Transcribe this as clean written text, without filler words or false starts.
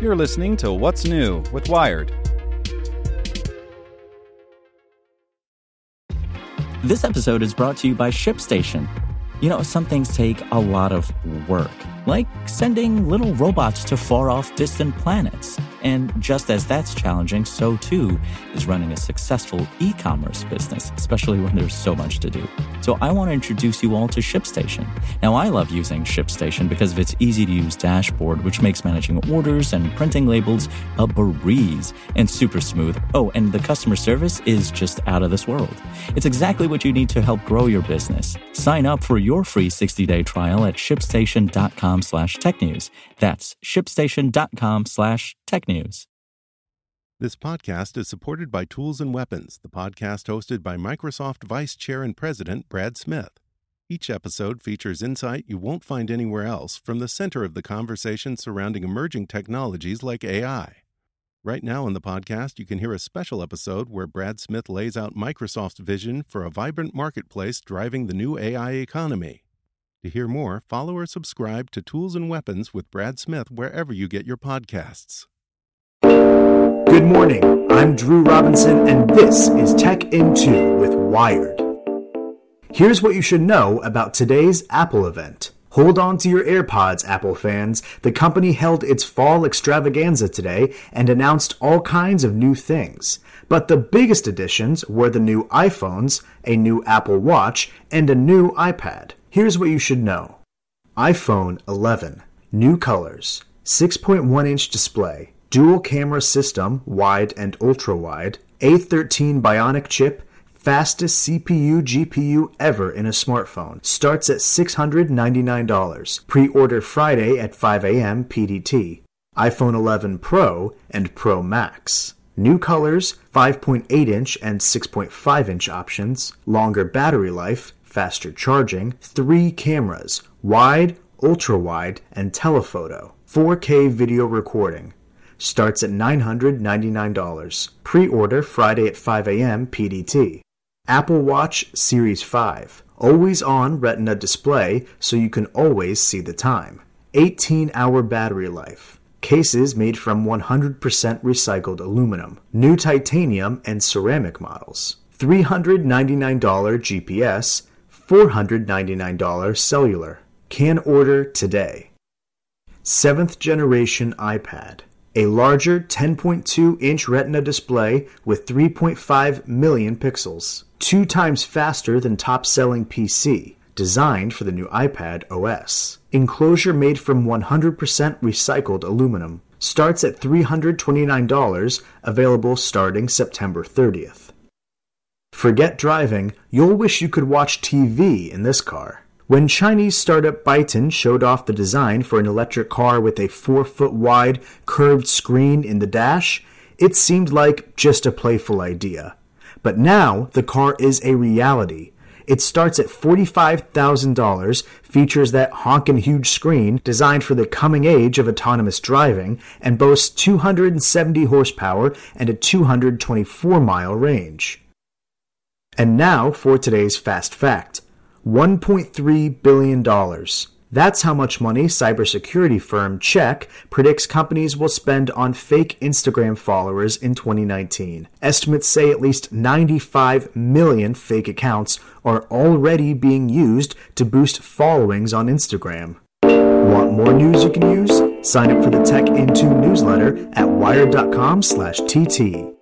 You're listening to What's New with Wired. This episode is brought to you by ShipStation. You know, some things take a lot of work, like sending little robots to far-off distant planets. And just as that's challenging, so too is running a successful e-commerce business, especially when there's so much to do. So I want to introduce you all to ShipStation. Now, I love using ShipStation because of its easy-to-use dashboard, which makes managing orders and printing labels a breeze and super smooth. Oh, and the customer service is just out of this world. It's exactly what you need to help grow your business. Sign up for your free 60-day trial at shipstation.com/technews. That's shipstation.com/technews. This podcast is supported by Tools and Weapons, the podcast hosted by Microsoft Vice Chair and President Brad Smith. Each episode features insight you won't find anywhere else from the center of the conversation surrounding emerging technologies like AI. Right now on the podcast, you can hear a special episode where Brad Smith lays out Microsoft's vision for a vibrant marketplace driving the new AI economy. To hear more, follow or subscribe to Tools and Weapons with Brad Smith wherever you get your podcasts. Good morning, I'm Drew Robinson, and this is Tech in 2 with Wired. Here's what you should know about today's Apple event. Hold on to your AirPods, Apple fans. The company held its fall extravaganza today and announced all kinds of new things. But the biggest additions were the new iPhones, a new Apple Watch, and a new iPad. Here's what you should know. iPhone 11, new colors, 6.1-inch display, dual camera system, wide and ultra-wide, A13 Bionic chip, fastest CPU GPU ever in a smartphone, starts at $699. Pre-order Friday at 5 a.m. PDT. iPhone 11 Pro and Pro Max. New colors, 5.8-inch and 6.5-inch options, longer battery life, faster charging, 3 cameras, wide, ultra-wide, and telephoto, 4K video recording. Starts at $999. Pre-order Friday at 5 a.m. PDT. Apple Watch Series 5. Always on Retina display so you can always see the time. 18-hour battery life. Cases made from 100% recycled aluminum. New titanium and ceramic models. $399 GPS. $499 cellular. Can order today. 7th generation iPad. A larger 10.2-inch Retina display with 3.5 million pixels. 2 times faster than top-selling PC, designed for the new iPad OS. Enclosure made from 100% recycled aluminum. Starts at $329, available starting September 30th. Forget driving, you'll wish you could watch TV in this car. When Chinese startup Byton showed off the design for an electric car with a 4-foot-wide curved screen in the dash, it seemed like just a playful idea. But now the car is a reality. It starts at $45,000, features that honkin' huge screen designed for the coming age of autonomous driving, and boasts 270 horsepower and a 224-mile range. And now for today's Fast Fact. $1.3 billion. That's how much money cybersecurity firm Check predicts companies will spend on fake Instagram followers in 2019. Estimates say at least 95 million fake accounts are already being used to boost followings on Instagram. Want more news you can use? Sign up for the Tech in 2 newsletter at wired.com/TT.